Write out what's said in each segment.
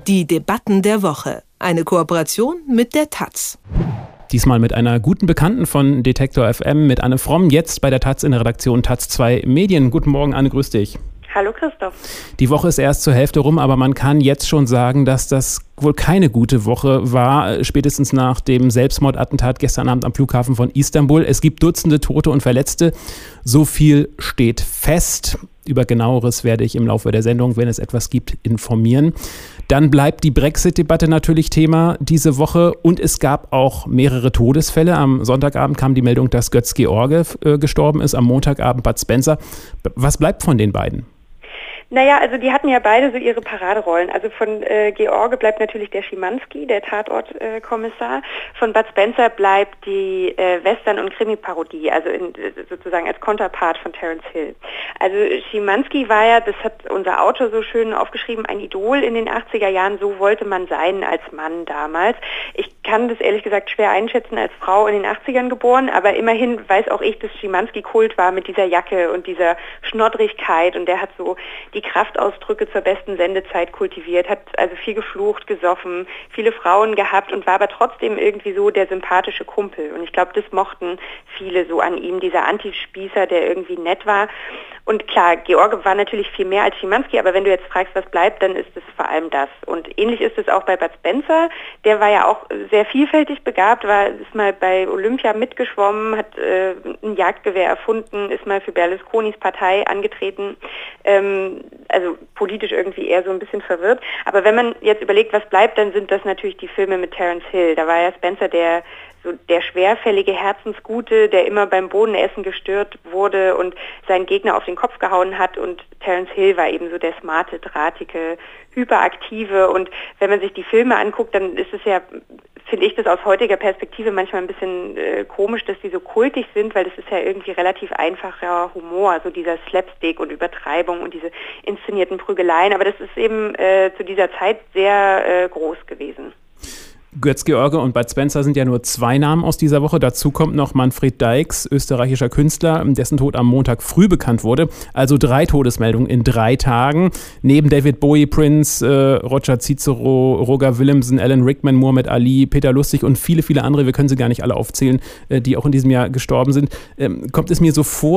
Die Debatten der Woche. Eine Kooperation mit der taz. Diesmal mit einer guten Bekannten von Detektor FM, mit Anne Fromm, jetzt bei der taz in der Redaktion taz 2 Medien. Guten Morgen, Anne, grüß dich. Hallo Christoph. Die Woche ist erst zur Hälfte rum, aber man kann jetzt schon sagen, dass das wohl keine gute Woche war, spätestens nach dem Selbstmordattentat gestern Abend am Flughafen von Istanbul. Es gibt Dutzende Tote und Verletzte. So viel steht fest. Über Genaueres werde ich im Laufe der Sendung, wenn es etwas gibt, informieren. Dann bleibt die Brexit-Debatte natürlich Thema diese Woche und es gab auch mehrere Todesfälle. Am Sonntagabend kam die Meldung, dass Götz George gestorben ist, am Montagabend Bud Spencer. Was bleibt von den beiden? Naja, also die hatten ja beide so ihre Paraderollen. Also von George bleibt natürlich der Schimanski, der Tatortkommissar. Von Bud Spencer bleibt die Western- und Krimi-Parodie, also sozusagen als Konterpart von Terence Hill. Also Schimanski war ja, das hat unser Autor so schön aufgeschrieben, ein Idol in den 80er Jahren. So wollte man sein als Mann damals. Ich kann das ehrlich gesagt schwer einschätzen, als Frau in den 80ern geboren, aber immerhin weiß auch ich, dass Schimanski Kult war mit dieser Jacke und dieser Schnoddrigkeit, und der hat so die Kraftausdrücke zur besten Sendezeit kultiviert, hat also viel geflucht, gesoffen, viele Frauen gehabt und war aber trotzdem irgendwie so der sympathische Kumpel. Und ich glaube, das mochten viele so an ihm, dieser Antispießer, der irgendwie nett war. Und klar, George war natürlich viel mehr als Schimanski, aber wenn du jetzt fragst, was bleibt, dann ist es vor allem das. Und ähnlich ist es auch bei Bud Spencer. Der war ja auch sehr vielfältig begabt, ist mal bei Olympia mitgeschwommen, hat ein Jagdgewehr erfunden, ist mal für Berlusconis Partei angetreten, also politisch irgendwie eher so ein bisschen verwirrt. Aber wenn man jetzt überlegt, was bleibt, dann sind das natürlich die Filme mit Terence Hill. Da war ja Spencer der schwerfällige Herzensgute, der immer beim Bohnenessen gestört wurde und seinen Gegner auf den Kopf gehauen hat, und Terence Hill war eben so der smarte, drahtige, hyperaktive, und wenn man sich die Filme anguckt, dann ist es ja, finde ich das aus heutiger Perspektive manchmal ein bisschen komisch, dass die so kultig sind, weil das ist ja irgendwie relativ einfacher Humor, so dieser Slapstick und Übertreibung und diese inszenierten Prügeleien, aber das ist eben zu dieser Zeit sehr groß gewesen. Götz George und Bud Spencer sind ja nur zwei Namen aus dieser Woche. Dazu kommt noch Manfred Dykes, österreichischer Künstler, dessen Tod am Montag früh bekannt wurde. Also 3 Todesmeldungen in 3 Tagen. Neben David Bowie, Prince, Roger Cicero, Roger Willemsen, Alan Rickman, Muhammad Ali, Peter Lustig und viele, viele andere, wir können sie gar nicht alle aufzählen, die auch in diesem Jahr gestorben sind. Kommt es mir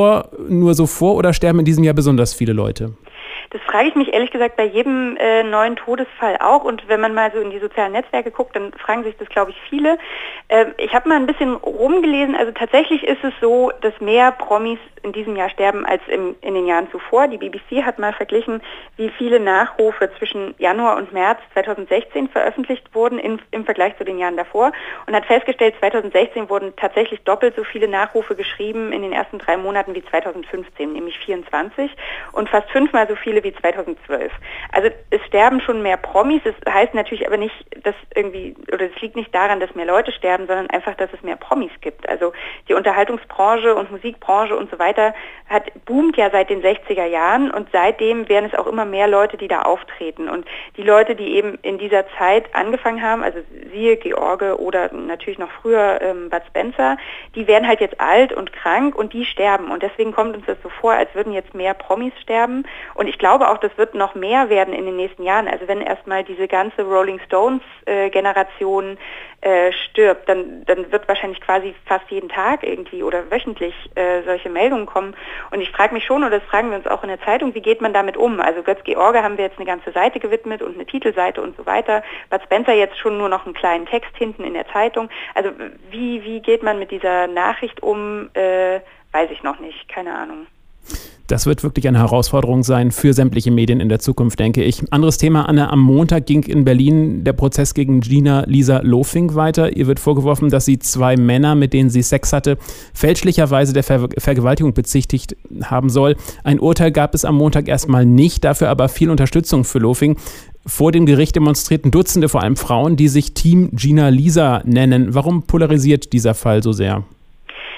nur so vor, oder sterben in diesem Jahr besonders viele Leute? Das frage ich mich ehrlich gesagt bei jedem neuen Todesfall auch, und wenn man mal so in die sozialen Netzwerke guckt, dann fragen sich das, glaube ich, viele. Ich habe mal ein bisschen rumgelesen, also tatsächlich ist es so, dass mehr Promis in diesem Jahr sterben als in den Jahren zuvor. Die BBC hat mal verglichen, wie viele Nachrufe zwischen Januar und März 2016 veröffentlicht wurden im Vergleich zu den Jahren davor, und hat festgestellt, 2016 wurden tatsächlich doppelt so viele Nachrufe geschrieben in den ersten 3 Monaten wie 2015, nämlich 24, und fast 5-mal so viele wie 2012. Also es sterben schon mehr Promis. Es heißt natürlich aber nicht, dass irgendwie, oder es liegt nicht daran, dass mehr Leute sterben, sondern einfach, dass es mehr Promis gibt. Also die Unterhaltungsbranche und Musikbranche und so weiter boomt ja seit den 60er Jahren, und seitdem werden es auch immer mehr Leute, die da auftreten. Und die Leute, die eben in dieser Zeit angefangen haben, also siehe George oder natürlich noch früher Bud Spencer, die werden halt jetzt alt und krank und die sterben. Und deswegen kommt uns das so vor, als würden jetzt mehr Promis sterben. Und ich glaube auch, das wird noch mehr werden in den nächsten Jahren. Also wenn erstmal diese ganze Rolling Stones Generation stirbt, dann wird wahrscheinlich quasi fast jeden Tag irgendwie oder wöchentlich solche Meldungen kommen. Und ich frage mich schon, oder das fragen wir uns auch in der Zeitung, wie geht man damit um? Also Götz George haben wir jetzt eine ganze Seite gewidmet und eine Titelseite und so weiter. Bud Spencer jetzt schon nur noch einen kleinen Text hinten in der Zeitung. Also wie geht man mit dieser Nachricht um? Weiß ich noch nicht, keine Ahnung. Das wird wirklich eine Herausforderung sein für sämtliche Medien in der Zukunft, denke ich. Anderes Thema, Anne, am Montag ging in Berlin der Prozess gegen Gina-Lisa Lofink weiter. Ihr wird vorgeworfen, dass sie 2 Männer, mit denen sie Sex hatte, fälschlicherweise der Vergewaltigung bezichtigt haben soll. Ein Urteil gab es am Montag erstmal nicht, dafür aber viel Unterstützung für Lofink. Vor dem Gericht demonstrierten Dutzende, vor allem Frauen, die sich Team Gina-Lisa nennen. Warum polarisiert dieser Fall so sehr?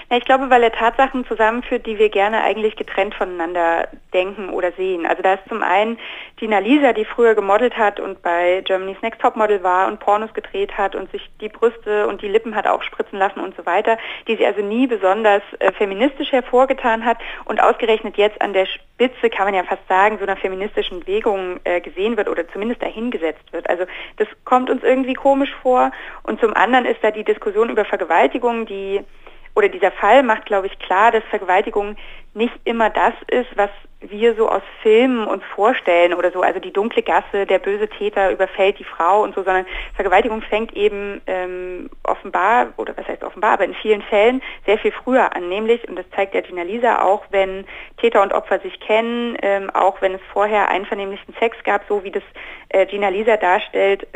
Ja, ich glaube, weil er Tatsachen zusammenführt, die wir gerne eigentlich getrennt voneinander denken oder sehen. Also da ist zum einen Gina Lisa, die früher gemodelt hat und bei Germany's Next Topmodel war und Pornos gedreht hat und sich die Brüste und die Lippen hat aufspritzen lassen und so weiter, die sie also nie besonders feministisch hervorgetan hat und ausgerechnet jetzt an der Spitze, kann man ja fast sagen, so einer feministischen Bewegung gesehen wird oder zumindest dahingesetzt wird. Also das kommt uns irgendwie komisch vor. Und zum anderen ist da die Diskussion über Vergewaltigung, oder dieser Fall macht, glaube ich, klar, dass Vergewaltigung nicht immer das ist, was wir so aus Filmen uns vorstellen oder so. Also die dunkle Gasse, der böse Täter überfällt die Frau und so, sondern Vergewaltigung fängt eben offenbar, oder was heißt offenbar, aber in vielen Fällen sehr viel früher an. Nämlich, und das zeigt ja Gina Lisa auch, wenn Täter und Opfer sich kennen, auch wenn es vorher einvernehmlichen Sex gab, so wie das Gina Lisa darstellt.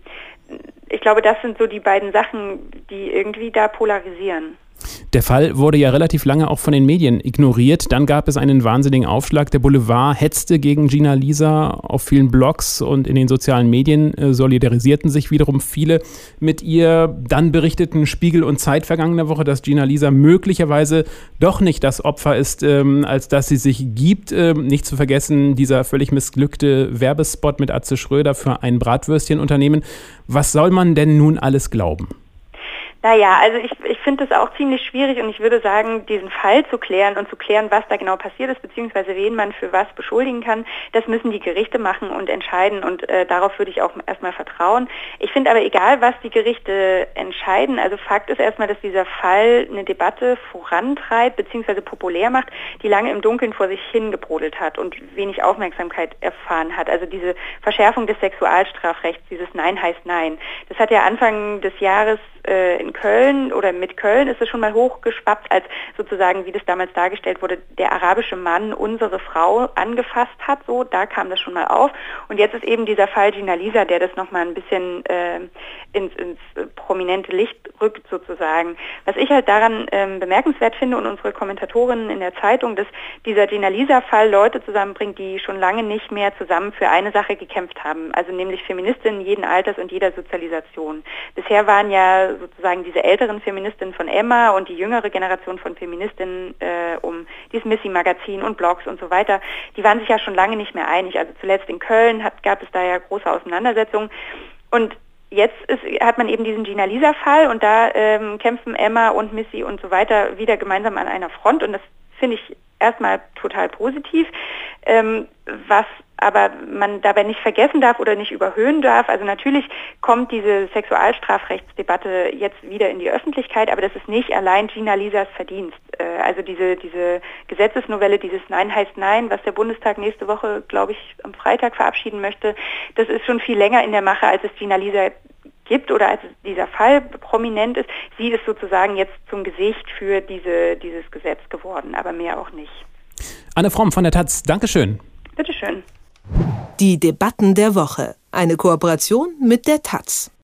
Ich glaube, das sind so die beiden Sachen, die irgendwie da polarisieren. Der Fall wurde ja relativ lange auch von den Medien ignoriert. Dann gab es einen wahnsinnigen Aufschlag. Der Boulevard hetzte gegen Gina Lisa auf vielen Blogs und in den sozialen Medien solidarisierten sich wiederum viele mit ihr. Dann berichteten Spiegel und Zeit vergangene Woche, dass Gina Lisa möglicherweise doch nicht das Opfer ist, als dass sie sich gibt. Nicht zu vergessen, dieser völlig missglückte Werbespot mit Atze Schröder für ein Bratwürstionunternehmen. Was soll man denn nun alles glauben? Naja, also ich finde es auch ziemlich schwierig und ich würde sagen, diesen Fall zu klären und zu klären, was da genau passiert ist, beziehungsweise wen man für was beschuldigen kann, das müssen die Gerichte machen und entscheiden und darauf würde ich auch erstmal vertrauen. Ich finde aber egal, was die Gerichte entscheiden, also Fakt ist erstmal, dass dieser Fall eine Debatte vorantreibt, beziehungsweise populär macht, die lange im Dunkeln vor sich hingebrodelt hat und wenig Aufmerksamkeit erfahren hat. Also diese Verschärfung des Sexualstrafrechts, dieses Nein heißt Nein. Das hat ja Anfang des Jahres in Köln oder mit Köln ist es schon mal hochgeschwappt, als sozusagen, wie das damals dargestellt wurde, der arabische Mann unsere Frau angefasst hat, so, da kam das schon mal auf. Und jetzt ist eben dieser Fall Gina Lisa, der das nochmal ein bisschen ins prominente Licht rückt sozusagen. Was ich halt daran bemerkenswert finde und unsere Kommentatorinnen in der Zeitung, dass dieser Gina Lisa-Fall Leute zusammenbringt, die schon lange nicht mehr zusammen für eine Sache gekämpft haben, also nämlich Feministinnen jeden Alters und jeder Sozialisation. Bisher waren ja sozusagen diese älteren Feministinnen von Emma und die jüngere Generation von Feministinnen um dieses Missy-Magazin und Blogs und so weiter, die waren sich ja schon lange nicht mehr einig. Also zuletzt in Köln gab es da ja große Auseinandersetzungen und jetzt hat man eben diesen Gina Lisa-Fall und da kämpfen Emma und Missy und so weiter wieder gemeinsam an einer Front und das finde ich erstmal total positiv, was aber man dabei nicht vergessen darf oder nicht überhöhen darf. Also natürlich kommt diese Sexualstrafrechtsdebatte jetzt wieder in die Öffentlichkeit, aber das ist nicht allein Gina Lisas Verdienst. Also diese Gesetzesnovelle, dieses Nein heißt Nein, was der Bundestag nächste Woche, glaube ich, am Freitag verabschieden möchte, das ist schon viel länger in der Mache, als es Gina Lisa gibt oder als dieser Fall prominent ist. Sie ist sozusagen jetzt zum Gesicht für dieses Gesetz geworden, aber mehr auch nicht. Anne Fromm von der taz, Dankeschön. Bitteschön. Die Debatten der Woche. Eine Kooperation mit der taz.